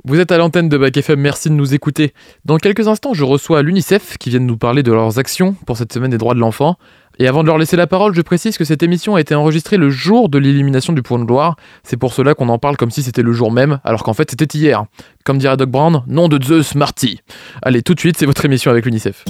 Vous êtes à l'antenne de Bac FM, merci de nous écouter. Dans quelques instants, je reçois l'UNICEF qui vient de nous parler de leurs actions pour cette semaine des droits de l'enfant. Et avant de leur laisser la parole, je précise que cette émission a été enregistrée le jour de l'élimination du point de gloire. C'est pour cela qu'on en parle comme si c'était le jour même, alors qu'en fait c'était hier. Comme dirait Doc Brown, nom de Zeus, Marty. Allez, tout de suite, c'est votre émission avec l'UNICEF.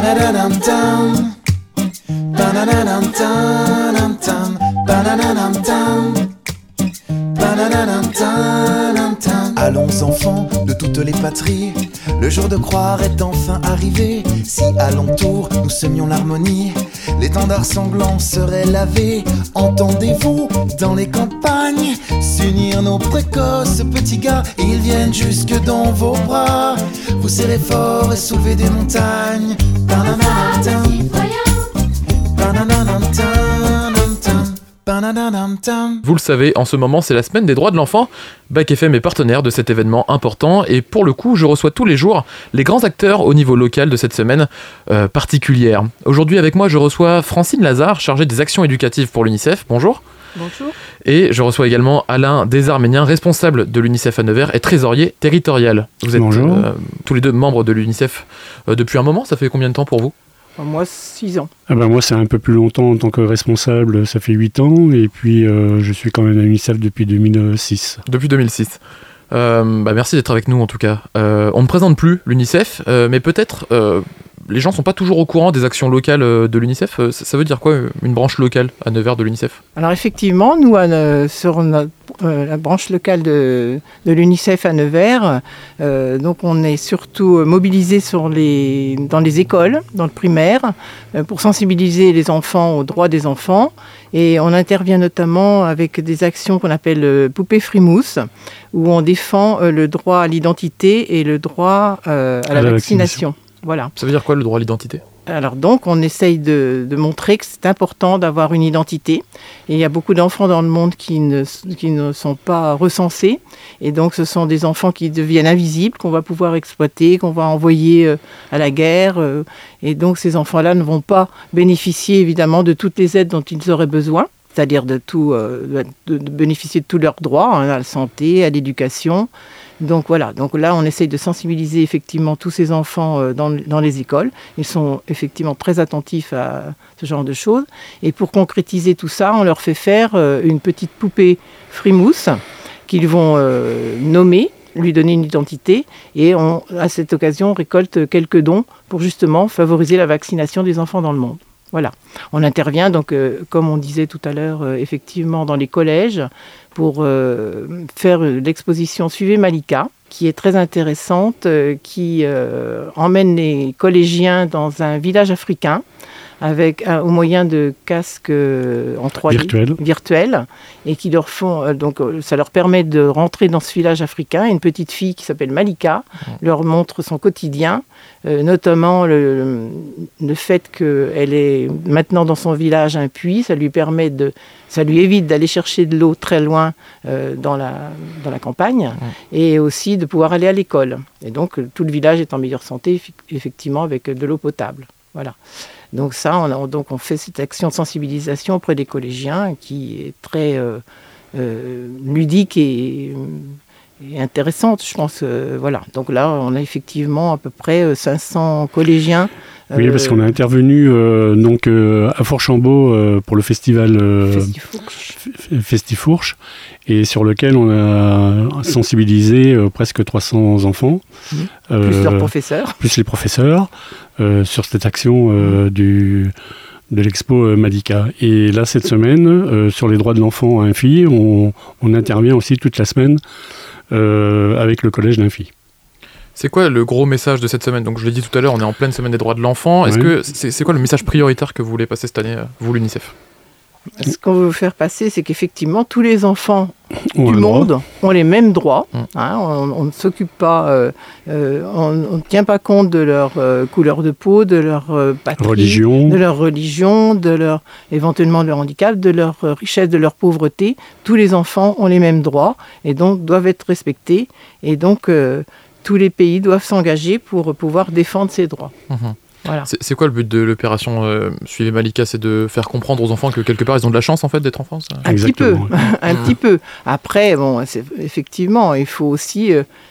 Allons enfants de toutes les patries, le jour de croire est enfin arrivé. Si à l'entour nous semions l'harmonie, l'étendard sanglant serait lavé. Entendez-vous dans les campagnes s'unir nos précoces petits gars, ils viennent jusque dans vos bras, vous serrez fort et soulevez des montagnes. Vous le savez, en ce moment, c'est la semaine des droits de l'enfant. Bac FM est partenaire de cet événement important et pour le coup, je reçois tous les jours les grands acteurs au niveau local de cette semaine particulière. Aujourd'hui, avec moi, je reçois Francine Lazare, chargée des actions éducatives pour l'UNICEF. Bonjour. Bonjour. Et je reçois également Alain Desarméniens, responsable de l'UNICEF à Nevers et trésorier territorial. Vous êtes tous les deux membres de l'UNICEF depuis un moment. Ça fait combien de temps pour vous ? Moi, 6 ans. Moi, c'est un peu plus longtemps en tant que responsable, ça fait 8 ans, et puis je suis quand même à l'UNICEF depuis 2006. Depuis 2006. Merci d'être avec nous en tout cas. On ne présente plus l'UNICEF, mais peut-être les gens ne sont pas toujours au courant des actions locales de l'UNICEF. Ça veut dire quoi, une branche locale à Nevers de l'UNICEF ? Alors effectivement, nous, sur la branche locale de l'UNICEF à Nevers, donc on est surtout mobilisé dans les écoles, dans le primaire, pour sensibiliser les enfants aux droits des enfants. Et on intervient notamment avec des actions qu'on appelle Poupées Frimousse, où on défend le droit à l'identité et le droit à la vaccination. Voilà. Ça veut dire quoi le droit à l'identité ? Alors donc, on essaye de montrer que c'est important d'avoir une identité. Et il y a beaucoup d'enfants dans le monde qui ne sont pas recensés. Et donc, ce sont des enfants qui deviennent invisibles, qu'on va pouvoir exploiter, qu'on va envoyer à la guerre. Et donc, ces enfants-là ne vont pas bénéficier, évidemment, de toutes les aides dont ils auraient besoin. C'est-à-dire de bénéficier de tous leurs droits, à la santé, à l'éducation. Donc voilà, donc là on essaye de sensibiliser effectivement tous ces enfants dans les écoles. Ils sont effectivement très attentifs à ce genre de choses. Et pour concrétiser tout ça, on leur fait faire une petite poupée frimousse qu'ils vont nommer, lui donner une identité. Et à cette occasion, on récolte quelques dons pour justement favoriser la vaccination des enfants dans le monde. Voilà, on intervient donc, comme on disait tout à l'heure, effectivement dans les collèges pour faire l'exposition Suivez Malika, qui est très intéressante, qui emmène les collégiens dans un village africain au moyen de casques en 3D virtuels et qui leur font donc ça leur permet de rentrer dans ce village africain. Une petite fille qui s'appelle Malika leur montre son quotidien, notamment le fait qu'elle est maintenant dans son village un puits, ça lui évite d'aller chercher de l'eau très loin dans la campagne et aussi de pouvoir aller à l'école. Et donc tout le village est en meilleure santé effectivement avec de l'eau potable. Voilà. Donc on fait cette action de sensibilisation auprès des collégiens qui est très ludique et intéressante, je pense. Voilà. Donc là, on a effectivement à peu près 500 collégiens. Oui, parce qu'on a intervenu à Fourchambault pour le festival Festifourche, et sur lequel on a sensibilisé presque 300 enfants. Plus leurs professeurs. Plus les professeurs, sur cette action de l'expo Malika. Et là, cette semaine, sur les droits de l'enfant à Infy, on intervient aussi toute la semaine avec le collège d'Infy. C'est quoi le gros message de cette semaine ? Donc je l'ai dit tout à l'heure, on est en pleine semaine des droits de l'enfant. Est-ce que c'est quoi le message prioritaire que vous voulez passer cette année, vous l'UNICEF ? Ce qu'on veut faire passer, c'est qu'effectivement, tous les enfants du monde ont les mêmes droits. On ne s'occupe pas, on ne tient pas compte de leur couleur de peau, de leur patrie, de leur religion, éventuellement de leur handicap, de leur richesse, de leur pauvreté. Tous les enfants ont les mêmes droits et donc doivent être respectés. Et donc, tous les pays doivent s'engager pour pouvoir défendre ces droits. Voilà. C'est quoi le but de l'opération Suivez Malika ? C'est de faire comprendre aux enfants que quelque part ils ont de la chance en fait d'être enfants, ça ? Un petit peu. Après, effectivement, il faut aussi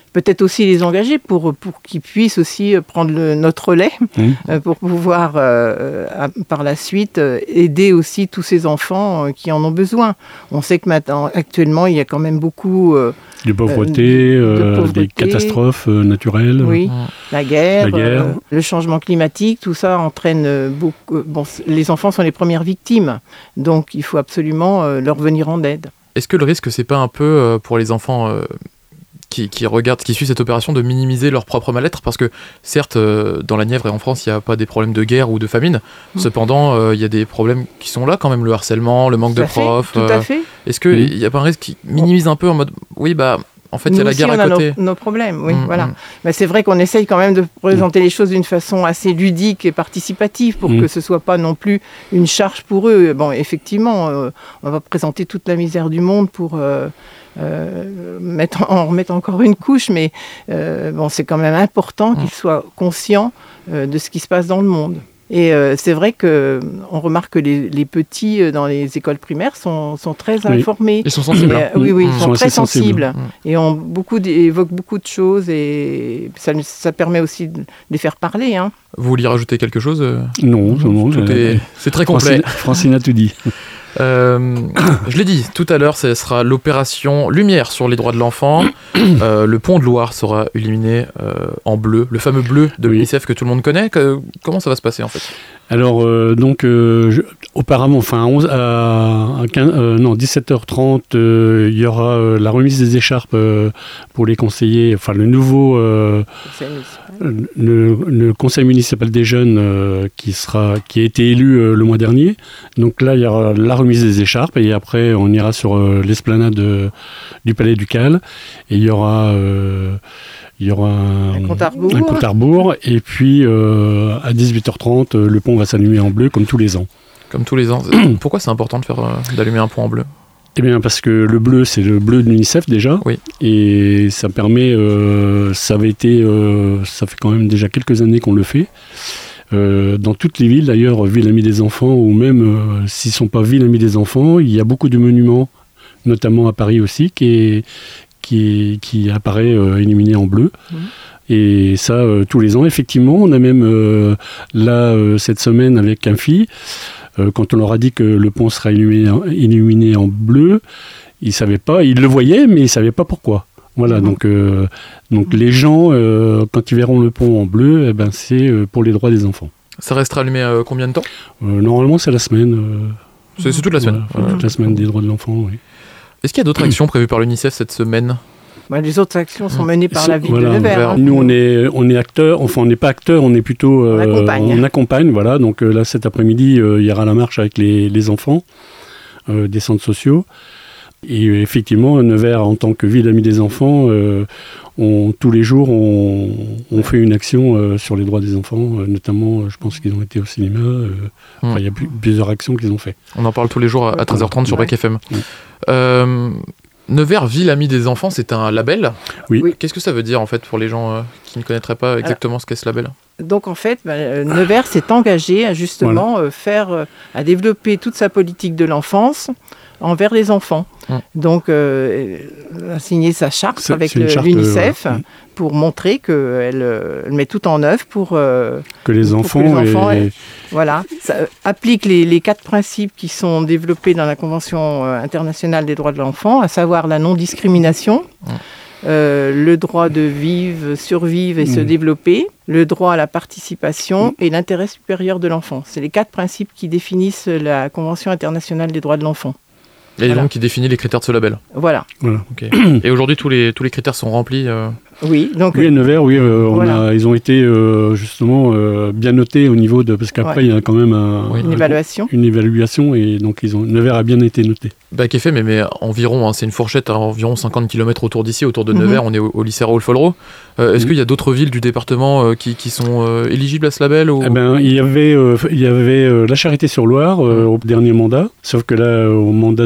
peut-être aussi les engager pour qu'ils puissent aussi prendre notre relais pour pouvoir par la suite aider aussi tous ces enfants qui en ont besoin. On sait que maintenant, actuellement, il y a quand même beaucoup de pauvreté, des catastrophes naturelles. Oui, la guerre. Le changement climatique, tout ça entraîne beaucoup. Les enfants sont les premières victimes, donc il faut absolument leur venir en aide. Est-ce que le risque, c'est pas un peu pour les enfants qui suivent cette opération, de minimiser leur propre mal-être? Parce que certes, dans la Nièvre et en France, il n'y a pas des problèmes de guerre ou de famine. Cependant, il y a des problèmes qui sont là quand même, le harcèlement, le manque de profs. Tout à fait. Est-ce qu'il n'y a pas un risque qui minimise un peu en mode, oui, en fait, il y a la guerre à côté. Nos problèmes, oui, voilà. Mais c'est vrai qu'on essaye quand même de présenter les choses d'une façon assez ludique et participative pour que ce soit pas non plus une charge pour eux. Bon, effectivement, on va présenter toute la misère du monde pour en remettre encore une couche, mais c'est quand même important qu'ils soient conscients de ce qui se passe dans le monde. Et c'est vrai qu'on remarque que les petits dans les écoles primaires sont très informés. Ils sont sensibles. Oui, ils sont très sensibles. Et évoquent beaucoup de choses et ça permet aussi de les faire parler. Hein. Vous vouliez rajouter quelque chose? Non. C'est très complet. Francine a tout dit. Je l'ai dit tout à l'heure, ce sera l'opération Lumière sur les droits de l'enfant. Le pont de Loire sera illuminé en bleu, le fameux bleu de l'UNICEF que tout le monde connaît. Comment ça va se passer en fait? Alors, auparavant, à 17h30, il y aura la remise des écharpes pour les conseillers, le nouveau le conseil municipal des jeunes qui a été élu le mois dernier. Donc là, il y aura la remise des écharpes et après, on ira sur l'esplanade du Palais Ducal et il y aura un compte à rebours et puis à 18h30 le pont va s'allumer en bleu comme tous les ans. Comme tous les ans. Pourquoi c'est important d'allumer un pont en bleu? Eh bien parce que le bleu c'est le bleu de l'UNICEF déjà et ça permet ça fait quand même déjà quelques années qu'on le fait. Dans toutes les villes d'ailleurs, Ville Amie des Enfants ou même s'ils ne sont pas Ville Amie des Enfants, il y a beaucoup de monuments, notamment à Paris aussi, qui apparaît illuminé en bleu. Et ça, tous les ans, effectivement, on a même cette semaine avec un fille, quand on leur a dit que le pont sera illuminé en bleu, ils savaient pas, ils le voyaient, mais ils ne savaient pas pourquoi. Voilà, donc les gens, quand ils verront le pont en bleu, c'est pour les droits des enfants. Ça restera allumé combien de temps? Normalement, c'est la semaine. C'est toute la semaine. Toute la semaine des droits de l'enfant, oui. Est-ce qu'il y a d'autres actions prévues par l'UNICEF cette semaine? Les autres actions sont menées par la ville de Nevers. Nous, on est acteurs, on n'est pas acteurs, on est plutôt... on accompagne, voilà. Donc là, cet après-midi, il y aura la marche avec les enfants des centres sociaux. Et effectivement, Nevers, en tant que ville amie des enfants, tous les jours, on fait une action sur les droits des enfants. Notamment, je pense qu'ils ont été au cinéma. Il y a plusieurs actions qu'ils ont fait. On en parle tous les jours à 13h30 sur Bac FM. Nevers, ville amie des enfants, c'est un label. Oui. Qu'est-ce que ça veut dire en fait pour les gens qui ne connaîtraient pas exactement ce qu'est ce label? Donc en fait, Nevers s'est engagé à justement à développer toute sa politique de l'enfance envers les enfants. Donc, a signé sa charte avec l'UNICEF pour montrer qu'elle met tout en œuvre pour que les enfants appliquent les 4 principes qui sont développés dans la Convention internationale des droits de l'enfant, à savoir la non-discrimination, le droit de vivre, survivre et se développer, le droit à la participation et l'intérêt supérieur de l'enfant. C'est les 4 principes qui définissent la Convention internationale des droits de l'enfant. Et donc qui définit les critères de ce label. Voilà. Okay. Et aujourd'hui, tous les critères sont remplis. Oui, donc. Oui, à Nevers, ils ont été justement bien notés au niveau de, parce qu'après il y a quand même une évaluation. Une évaluation et donc Nevers a bien été noté. Bac FM, mais environ, c'est une fourchette à environ 50 km autour d'ici, autour de Nevers. On est au lycée Raoul-Follereau. Est-ce qu'il y a d'autres villes du département qui sont éligibles à ce label ou... il y avait la Charité-sur-Loire au dernier mandat, sauf que là, au mandat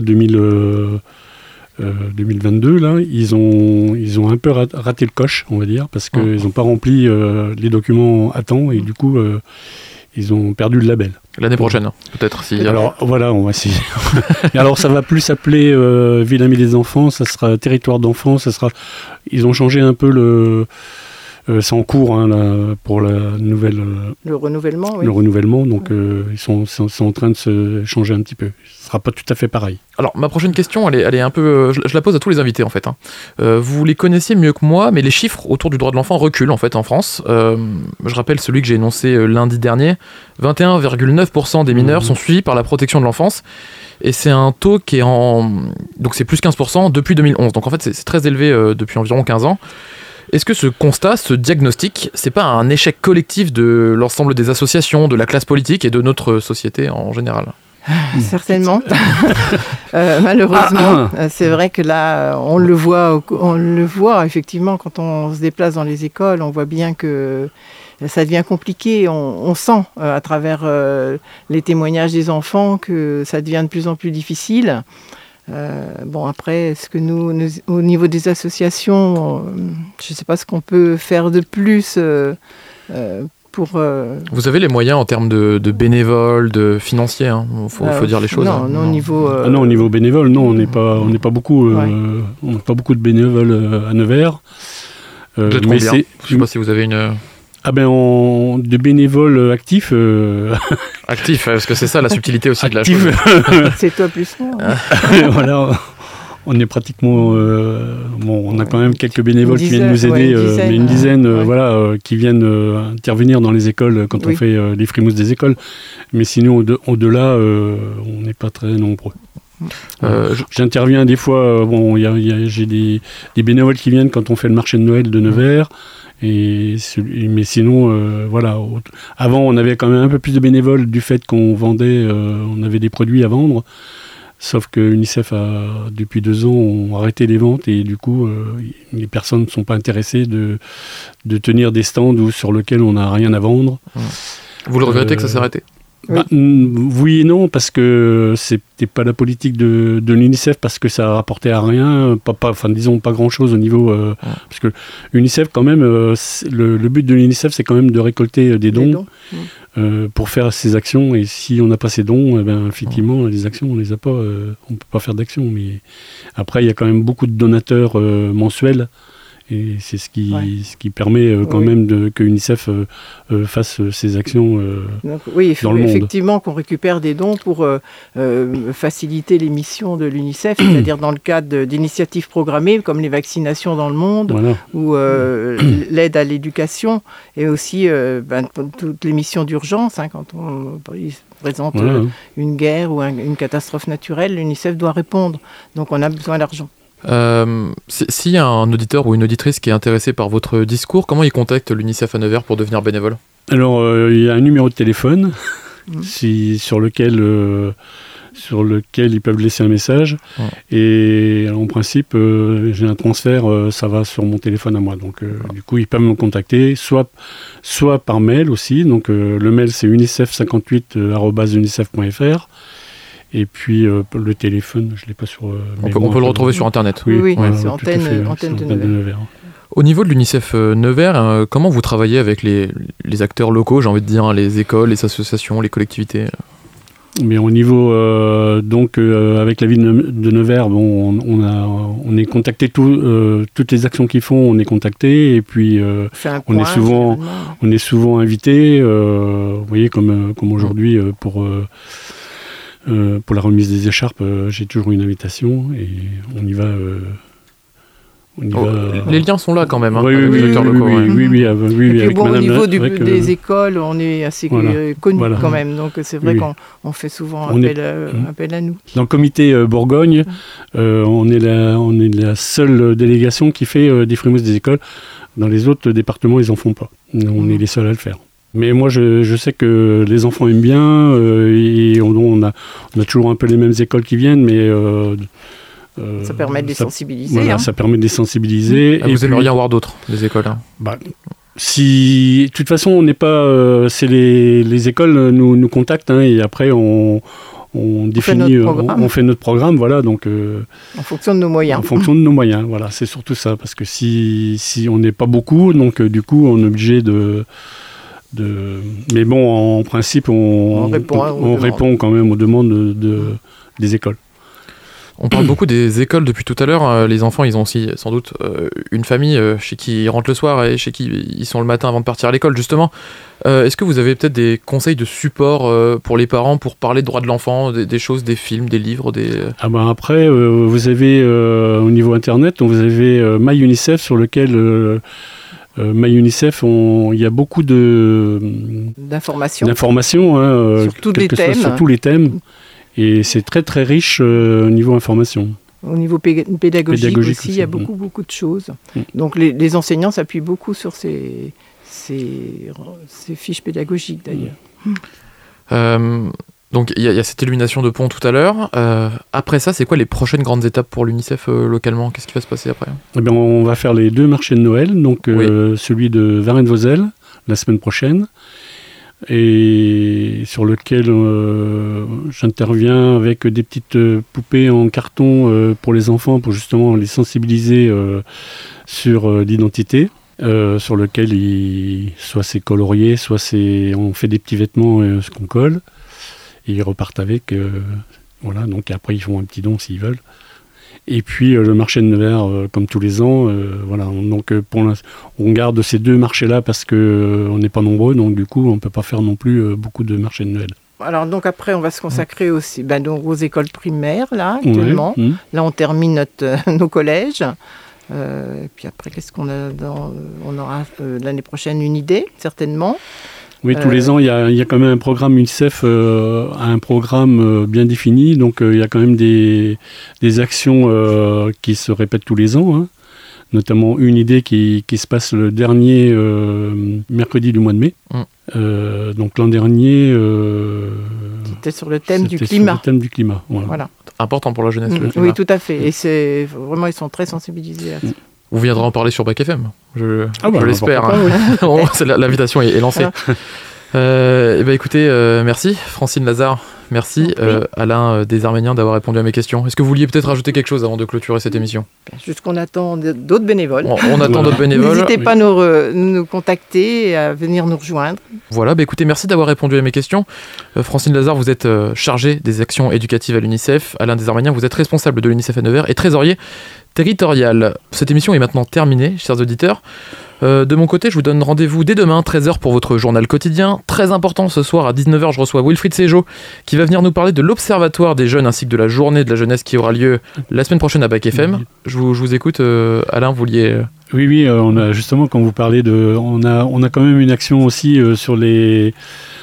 2022, là, ils ont un peu raté le coche, on va dire, parce qu'ils n'ont pas rempli les documents à temps et du coup, ils ont perdu le label. L'année prochaine, peut-être. Alors voilà, on va essayer. Et alors ça va plus s'appeler Ville Amie des enfants, ça sera Territoire d'enfants, ils ont changé un peu le... c'est en cours là, pour la nouvelle... le renouvellement, oui. Le renouvellement, donc ils sont en train de se changer un petit peu. Ce ne sera pas tout à fait pareil. Alors, ma prochaine question, elle est un peu... je la pose à tous les invités, en fait. Vous les connaissiez mieux que moi, mais les chiffres autour du droit de l'enfant reculent, en fait, en France. Je rappelle celui que j'ai énoncé lundi dernier. 21,9% des mineurs sont suivis par la protection de l'enfance. Et c'est un taux qui est donc c'est plus 15% depuis 2011. Donc, en fait, c'est très élevé depuis environ 15 ans. Est-ce que ce constat, ce diagnostic, c'est pas un échec collectif de l'ensemble des associations, de la classe politique et de notre société en général ? Certainement. Malheureusement, c'est vrai que là, on le voit effectivement quand on se déplace dans les écoles, on voit bien que ça devient compliqué. On sent à travers les témoignages des enfants que ça devient de plus en plus difficile. Après, est-ce que nous, au niveau des associations, je ne sais pas ce qu'on peut faire de plus pour... Vous avez les moyens en termes de bénévoles, de financiers, faut dire les choses. Non, au niveau... au niveau bénévole, non, on n'est pas beaucoup, on n'a pas beaucoup de bénévoles à Nevers. Vous êtes combien ? Je ne sais pas si vous avez une... de bénévoles actifs. Actifs, parce que c'est ça la subtilité aussi de la chose. C'est toi plus moi. Voilà, on est pratiquement... on a quand même quelques bénévoles qui viennent nous aider, mais une dizaine qui viennent intervenir dans les écoles quand on fait les frimousses des écoles. Mais sinon, au-delà, on n'est pas très nombreux. J'interviens des fois, j'ai des bénévoles qui viennent quand on fait le marché de Noël de Nevers. Mais sinon, avant on avait quand même un peu plus de bénévoles du fait qu'on vendait, on avait des produits à vendre, sauf que UNICEF a, depuis 2 ans, arrêté les ventes et du coup, les personnes ne sont pas intéressées de tenir des stands sur lesquels on n'a rien à vendre. Vous le regrettez que ça s'est arrêté ? Oui et non, parce que c'était pas la politique de l'UNICEF, parce que ça rapportait à rien, disons pas grand chose au niveau parce que l'UNICEF quand même, le but de l'UNICEF c'est quand même de récolter des dons. Pour faire ces actions, et si on n'a pas ces dons, effectivement les actions on les a pas, on peut pas faire d'actions. Mais après il y a quand même beaucoup de donateurs mensuels. Et c'est ce qui permet quand même que l'UNICEF fasse ses actions Donc, il faut dans le monde. Effectivement qu'on récupère des dons pour faciliter les missions de l'UNICEF, c'est-à-dire dans le cadre d'initiatives programmées comme les vaccinations dans le monde ou l'aide à l'éducation et aussi toutes les missions d'urgence. Quand on présente une guerre ou une catastrophe naturelle, l'UNICEF doit répondre. Donc on a besoin d'argent. S'il y a un auditeur ou une auditrice qui est intéressé par votre discours, comment il contacte l'UNICEF à Nevers pour devenir bénévole ? Alors, il y a un numéro de téléphone sur lequel ils peuvent laisser un message. Et en principe, j'ai un transfert, ça va sur mon téléphone à moi. Donc, du coup, ils peuvent me contacter, soit par mail aussi. Donc, le mail, c'est unicef58@unicef.fr. Et puis le téléphone, je ne l'ai pas sur... on peut le retrouver sur Internet. Oui, c'est antenne de Nevers. Au niveau de l'UNICEF Nevers, comment vous travaillez avec les acteurs locaux, j'ai envie de dire, les écoles, les associations, les collectivités ? Mais au niveau, avec la ville de Nevers, on est contacté, toutes les actions qu'ils font, on est contacté, et puis on est souvent invité, vous voyez, comme aujourd'hui, pour la remise des écharpes, j'ai toujours une invitation et on y va. Les liens sont là quand même. Oui, avec les acteurs locaux. Et puis au niveau des écoles, on est assez connus quand même. Donc c'est vrai qu'on fait souvent appel à nous. Dans le comité Bourgogne, on est la seule délégation qui fait des frimousses des écoles. Dans les autres départements, ils n'en font pas. On est les seuls à le faire. Mais moi, je sais que les enfants aiment bien, et on a toujours un peu les mêmes écoles qui viennent, mais... ça permet de les sensibiliser. Ça permet de les sensibiliser. Vous aimeriez en voir d'autres, les écoles de toute façon, on n'est pas... c'est les écoles nous contactent, et après, on définit, on fait notre programme, voilà, donc... en fonction de nos moyens. En fonction de nos moyens, voilà, c'est surtout ça, parce que si on n'est pas beaucoup, donc du coup, on est obligé Mais bon, en principe, on répond quand même aux demandes des écoles. On parle beaucoup des écoles depuis tout à l'heure. Les enfants, ils ont aussi sans doute une famille chez qui ils rentrent le soir et chez qui ils sont le matin avant de partir à l'école, justement. Est-ce que vous avez peut-être des conseils de support pour les parents pour parler de droits de l'enfant, des choses, des films, des livres Après, vous avez au niveau Internet, vous avez MyUnicef sur lequel... MyUnicef, il y a beaucoup d'informations sur tous les thèmes. Et c'est très très riche au niveau information. Au niveau pédagogique aussi, il y a beaucoup de choses. Donc les enseignants s'appuient beaucoup sur ces fiches pédagogiques d'ailleurs. Donc il y a cette illumination de pont tout à l'heure. Après ça, c'est quoi les prochaines grandes étapes pour l'UNICEF localement ? Qu'est-ce qui va se passer après ? On va faire les 2 marchés de Noël, donc celui de Varennes-Vauzelles la semaine prochaine, et sur lequel j'interviens avec des petites poupées en carton pour les enfants, pour justement les sensibiliser sur l'identité, sur lequel soit c'est colorié, soit on fait des petits vêtements ce qu'on colle, et ils repartent avec. Donc après ils font un petit don s'ils veulent. Et puis le marché de Nevers, comme tous les ans, donc on garde ces 2 marchés-là parce qu'on n'est pas nombreux, donc du coup on ne peut pas faire non plus beaucoup de marchés de Noël. Alors donc après on va se consacrer aussi donc aux écoles primaires là actuellement. Ouais. Là on termine nos collèges. Et puis après qu'est-ce qu'on a on aura l'année prochaine une idée certainement. Oui, tous les ans, il y a quand même un programme UNICEF, un programme bien défini. Donc, il y a quand même des actions qui se répètent tous les ans. Notamment une idée qui se passe le dernier mercredi du mois de mai. Donc, l'an dernier... c'était sur le thème du climat. Sur le thème du climat, voilà. Important pour la jeunesse, le climat. Oui, tout à fait. Et c'est vraiment, ils sont très sensibilisés à ça. Vous viendrez en parler sur Bac FM, je l'espère. L'invitation est lancée. Écoutez, merci Francine Lazare, merci Alain Desarméniens d'avoir répondu à mes questions. Est-ce que vous vouliez peut-être rajouter quelque chose avant de clôturer cette émission ? Juste qu'on attend d'autres bénévoles. On attend d'autres bénévoles. N'hésitez pas à nous contacter et à venir nous rejoindre. Voilà, écoutez, merci d'avoir répondu à mes questions. Francine Lazare, vous êtes chargée des actions éducatives à l'UNICEF. Alain Desarméniens, vous êtes responsable de l'UNICEF à Nevers et trésorier territorial. Cette émission est maintenant terminée, chers auditeurs. De mon côté, je vous donne rendez-vous dès demain, 13h, pour votre journal quotidien. Très important, ce soir à 19h, je reçois Wilfried Séjot, qui va venir nous parler de l'Observatoire des jeunes ainsi que de la journée de la jeunesse qui aura lieu la semaine prochaine à Bac FM. Je vous écoute, Alain, vous vouliez... Oui, on a justement, quand vous parlez on a quand même une action aussi sur le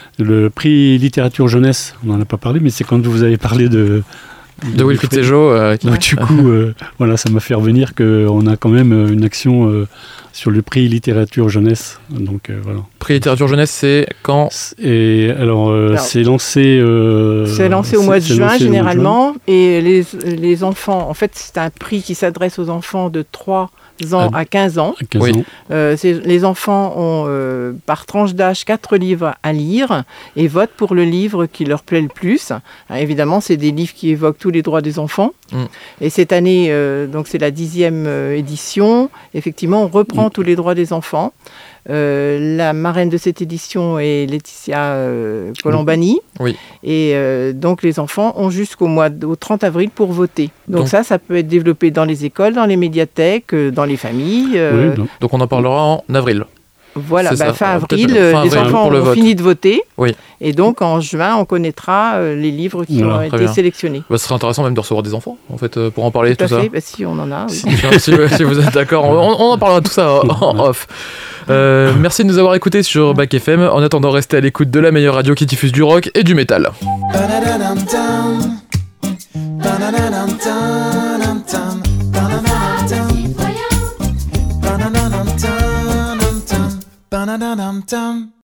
prix littérature jeunesse. On n'en a pas parlé, mais c'est quand vous avez parlé de Wilfried Séjot. Donc du coup, ça m'a fait revenir qu'on a quand même une action sur le prix littérature jeunesse. Donc voilà. Prix littérature jeunesse, c'est quand ? Et alors, c'est lancé. C'est lancé au mois de juin généralement, et les enfants. En fait, c'est un prix qui s'adresse aux enfants de 3 ans à 15 ans. Les enfants ont par tranche d'âge 4 livres à lire et votent pour le livre qui leur plaît le plus. Évidemment, c'est des livres qui évoquent tous les droits des enfants. Et cette année, donc c'est la 10e édition, effectivement, on reprend tous les droits des enfants. La marraine de cette édition est Laetitia Colombani. Et donc les enfants ont au 30 avril pour voter. Donc ça peut être développé dans les écoles, dans les médiathèques, dans les familles. Donc on en parlera en avril. Voilà, fin avril, les enfants ont fini de voter. Et donc en juin, on connaîtra les livres qui ont été sélectionnés. Ce serait intéressant même de recevoir des enfants, en fait, pour en parler, tout ça. Si on en a. Oui. Si vous êtes d'accord, on en parlera tout ça en off. Merci de nous avoir écoutés sur Bac FM. En attendant, restez à l'écoute de la meilleure radio qui diffuse du rock et du métal.